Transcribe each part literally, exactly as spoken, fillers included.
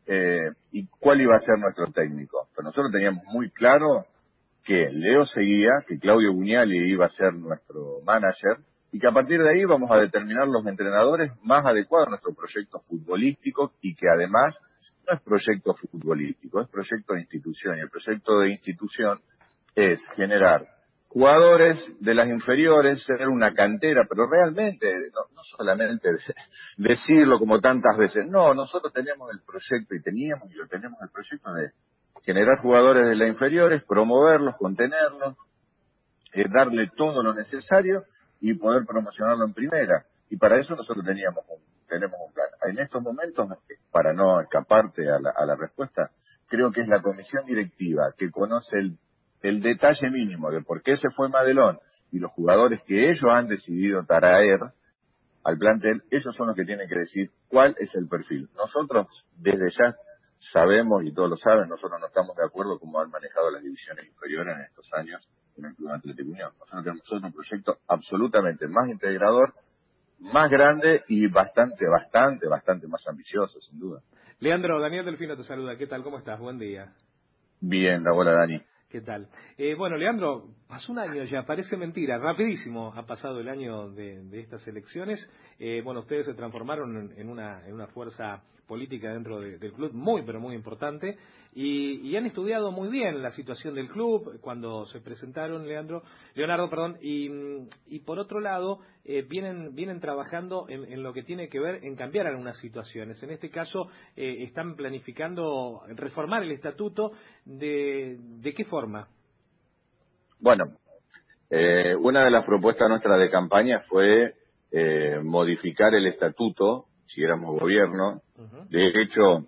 eh, y cuál iba a ser nuestro técnico. Pero nosotros teníamos muy claro que Leo seguía, que Claudio Buñali iba a ser nuestro manager, y que a partir de ahí vamos a determinar los entrenadores más adecuados a nuestro proyecto futbolístico, y que además no es proyecto futbolístico, es proyecto de institución, y el proyecto de institución es generar jugadores de las inferiores, ser una cantera, pero realmente, no, no solamente decirlo como tantas veces, no, nosotros teníamos el proyecto, y teníamos y lo tenemos el proyecto de generar jugadores de las inferiores, promoverlos, contenerlos, eh, darle todo lo necesario y poder promocionarlo en primera. Y para eso nosotros teníamos un, tenemos un plan. En estos momentos, para no escaparte a la, a la respuesta, creo que es la comisión directiva que conoce el, el detalle mínimo de por qué se fue Madelón y los jugadores que ellos han decidido traer al plantel, ellos son los que tienen que decir cuál es el perfil. Nosotros desde ya sabemos, y todos lo saben, nosotros no estamos de acuerdo cómo han manejado las divisiones inferiores en estos años en el Club Atlético Unión. Nosotros tenemos un proyecto absolutamente más integrador, más grande y bastante, bastante, bastante más ambicioso, sin duda. Leandro, Daniel Delfino te saluda. ¿Qué tal? ¿Cómo estás? Buen día. Bien, la bola, Dani. ¿Qué tal? Eh, bueno, Leandro, pasó un año ya, parece mentira, rapidísimo ha pasado el año de, de estas elecciones. Eh, bueno, ustedes se transformaron en, en, una, en una fuerza política dentro de, del club muy, pero muy importante, y, y han estudiado muy bien la situación del club cuando se presentaron, Leandro, Leonardo, perdón, y, y por otro lado, eh, vienen, vienen trabajando en, en lo que tiene que ver en cambiar algunas situaciones. En este caso, eh, están planificando reformar el estatuto. ¿De, de qué forma? Bueno, eh, una de las propuestas nuestras de campaña fue eh, modificar el estatuto, si éramos gobierno. Uh-huh. De hecho,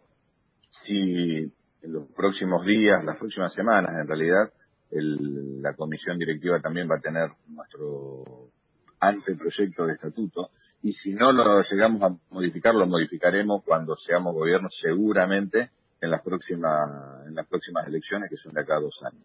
si en los próximos días, las próximas semanas en realidad, el, la comisión directiva también va a tener nuestro anteproyecto de estatuto, y si no lo llegamos a modificar, lo modificaremos cuando seamos gobierno, seguramente en las próximas en las próximas elecciones, que son de acá a dos años.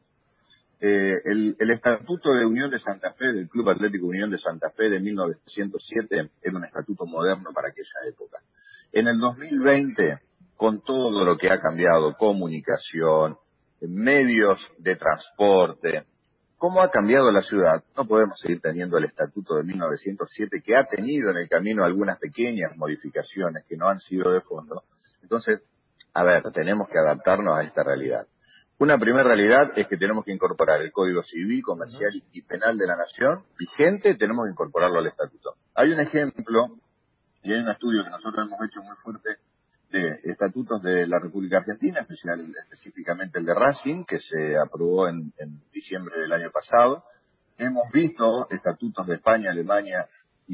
Eh, el, el estatuto de Unión de Santa Fe, del Club Atlético Unión de Santa Fe de mil novecientos siete, era un estatuto moderno para aquella época. En el dos mil veinte, con todo lo que ha cambiado, comunicación, medios de transporte, cómo ha cambiado la ciudad, no podemos seguir teniendo el estatuto de mil novecientos siete, que ha tenido en el camino algunas pequeñas modificaciones que no han sido de fondo. Entonces, a ver, tenemos que adaptarnos a esta realidad. Una primera realidad es que tenemos que incorporar el Código Civil, Comercial uh-huh. y Penal de la Nación vigente, tenemos que incorporarlo al estatuto. Hay un ejemplo, y hay un estudio que nosotros hemos hecho muy fuerte de estatutos de la República Argentina, especial, específicamente el de Racing, que se aprobó en, en diciembre del año pasado. Hemos visto estatutos de España, Alemania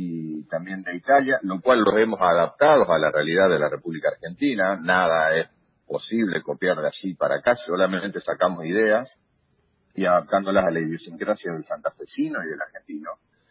y también de Italia, lo cual los hemos adaptado a la realidad de la República Argentina. Nada es posible copiar de allí para acá, solamente sacamos ideas y adaptándolas a la idiosincrasia del santafesino y del argentino.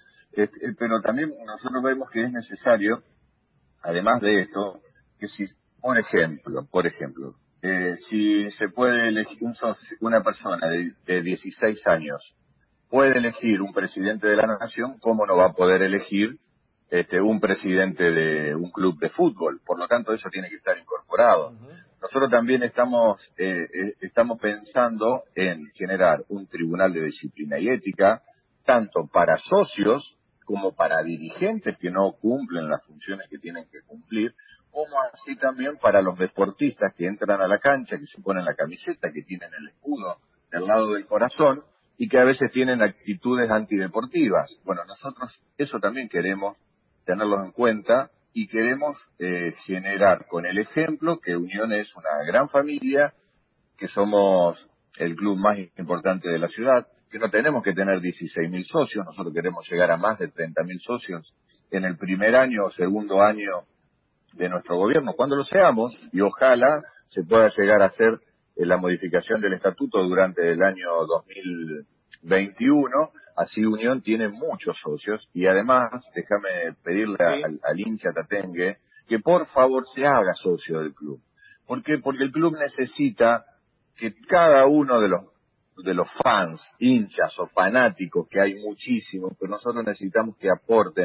Este, pero también nosotros vemos que es necesario, además de esto, que si, por ejemplo, por ejemplo, eh, si se puede elegir un socio, una persona de, de dieciséis años puede elegir un presidente de la nación, ¿cómo no va a poder elegir este, un presidente de un club de fútbol? Por lo tanto, eso tiene que estar incorporado. Uh-huh. Nosotros también estamos, eh, eh, estamos pensando en generar un tribunal de disciplina y ética, tanto para socios como para dirigentes que no cumplen las funciones que tienen que cumplir, como así también para los deportistas que entran a la cancha, que se ponen la camiseta, que tienen el escudo del lado del corazón y que a veces tienen actitudes antideportivas. Bueno, nosotros eso también queremos tenerlo en cuenta y queremos eh, generar con el ejemplo que Unión es una gran familia, que somos el club más importante de la ciudad, que no tenemos que tener dieciséis mil socios, nosotros queremos llegar a más de treinta mil socios en el primer año o segundo año de nuestro gobierno, cuando lo seamos, y ojalá se pueda llegar a hacer eh, la modificación del estatuto durante el año dos mil veintiuno, así Unión tiene muchos socios, y además, déjame pedirle a, al, al hincha tatengue que por favor se haga socio del club. ¿Por qué? Porque el club necesita que cada uno de los de los fans, hinchas o fanáticos, que hay muchísimos, pero nosotros necesitamos que aporten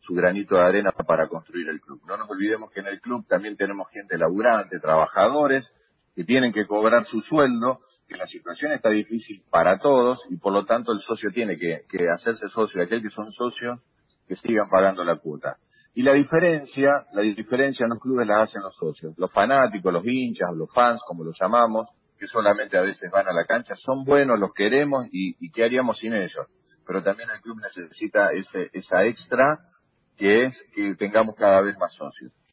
su granito de arena para construir el club. No nos olvidemos que en el club también tenemos gente laburante, trabajadores, que tienen que cobrar su sueldo, que la situación está difícil para todos y por lo tanto el socio tiene que, que hacerse socio, aquel que son socios que sigan pagando la cuota. Y la diferencia, la diferencia en los clubes la hacen los socios, los fanáticos, los hinchas, los fans, como los llamamos, que solamente a veces van a la cancha, son buenos, los queremos y, y ¿qué haríamos sin ellos? Pero también el club necesita ese, esa extra que es que tengamos cada vez más socios.